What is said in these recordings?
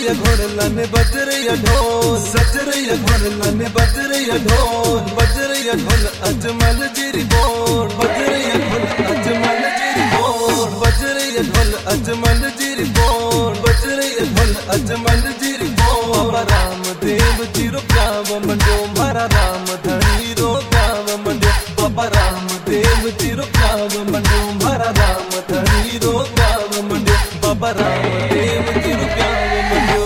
सजरैया घोड़लन बजरैया ढोल, सजरैया घोड़लन बजरैया ढोल, बजरैया ढोल अजमल जिरी बोल, बजरैया ढोल अजमल जिरी बोल, बजरैया ढोल अजमल जिरी बोल, बजरैया ढोल अजमल जिरी बोल। बाबा रामदेव जी रो प्याव मंडो, मारा राम धनी रो प्याव मंडो, बाबा रामदेव जी रो प्याव मंडो, मारा राम धनी रो प्याव मंडो, बाबा रामदेव जी रो प्याव मंडो।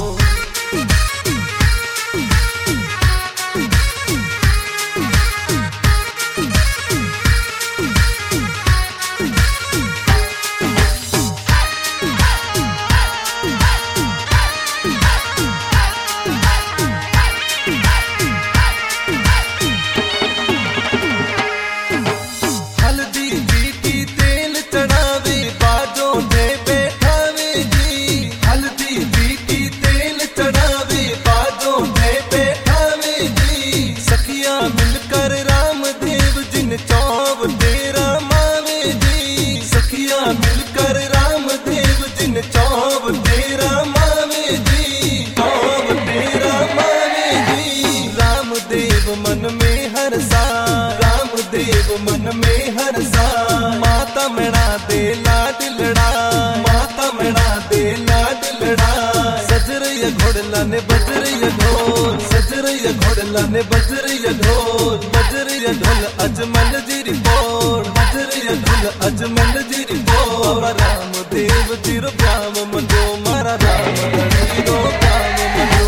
मन में हरसा, रामदेव मन में हरसा, माता मैना दे लाड लड़ा, माता मैना दे लाड लड़ा। सजरैया घोड़ला ने बजरैया ढोल, सजरैया घोड़ला ने बजरैया ढोल, बजरैया ढोल अजमल जिरी बोल, बजरैया ढोल अजमल जिरी बोल। बाबा रामदेव जी रो प्याव मंडो, मारा राम धनी रो प्याव मंडो।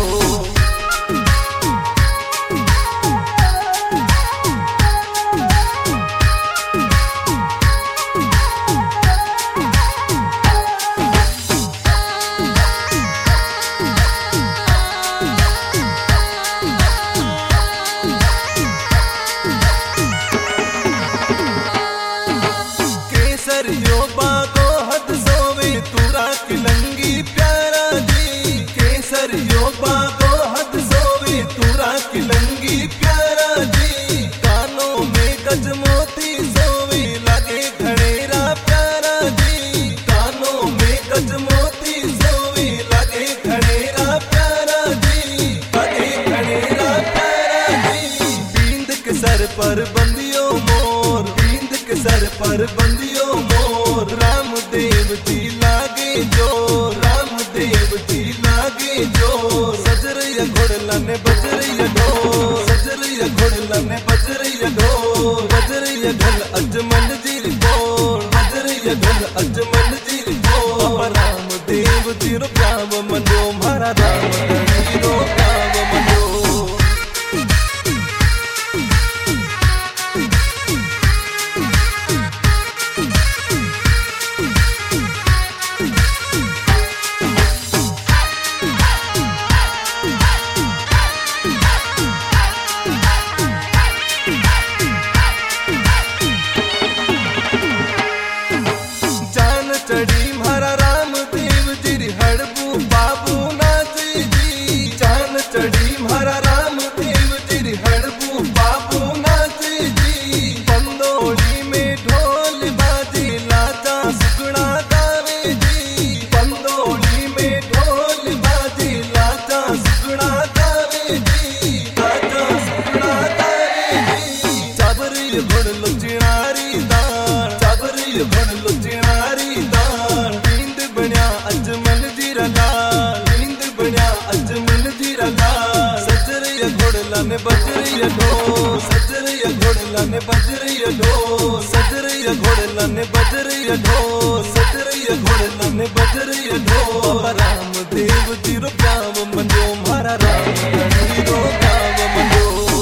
केसरियो बागो हद सोवे तुरा किलंगी प्यारा जी, केसरियो बागो हद सोवे तुरा किलंगी प्यारा जी। कानों में गजमोती सोवे लगे घड़ेरा प्यारा जी, कानों में गजमोती सोवे लगे घड़ेरा प्यारा जी, लगे घड़ेरा प्यारा जी। बींद के सर पर बंदियो मोर, बींद के सर पर बंदियो मोर, रामदेव जी लागे जो, रामदेव जी लागे जो। सजरैया घोड़ला ने बजरैया ढोल, सजरैया घोड़ला ने बजरैया ढोल, बजरैया ढोल अजमल जिरी बोल, बजरैया ढोल अजमल जिरी बोल। बाबा रामदेव जी रो प्याव मंडो, मारा राम धनी रो प्याव मंडो। चढ़ी मारा रामदेव जिरी हड़बू बाबू नाची जी, जान चढ़ी मारा रामदेव जिरी हड़बू बाबू नाची जी। पंदोड़ी में ढोल बाजी लाचा सुगड़ा गावे जी, पंदोड़ी में ढोल बाजी लाचा सुगड़ा गावे जी, लाचा सुगड़ा गावे जी। चाबरी घोड़लो चिनारी दान, चाबरी घोड़लो चिनारी दान, बींद बन्या अजमल जीरा लाल, बींद बन्या अजमल जीरा लाल। सजरैया घोड़ला ने बजरैया ढोल, सजरैया घोड़ला ने बजरैया ढोल, सजरैया घोड़ला ने बजरैया ढोल, सजरैया घोड़ला ने बजरैया ढोल। बाबा रामदेव जी रो प्याव मंडो, मारा राम धनी रो प्याव मंडो।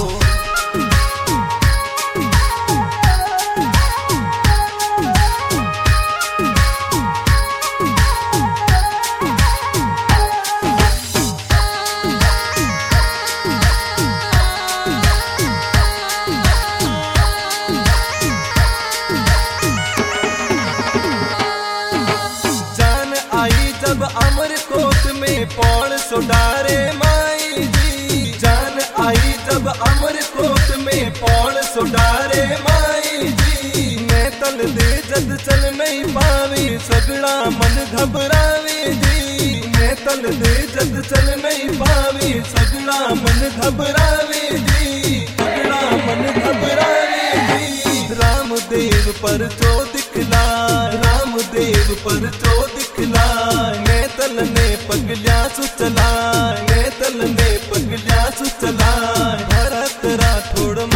जब अमरकोट में पौड़ सुडारे माई जी, जान आई जब अमरकोट में पौड़ सुडारे माई जी। मैं तल दे जद चल नहीं पावी, सगड़ा मन घबरावे जी, मैं तल दे जद चल नहीं पावे, सगड़ा मन घबरावे जी, सगड़ा मन घबरावे जी। रामदेव पर जो दिखला, रामदेव पर जो दिखला, मैं तल ने पगलिया सुचला, मैं तल ने पगलिया सुचला। भरत राठौड़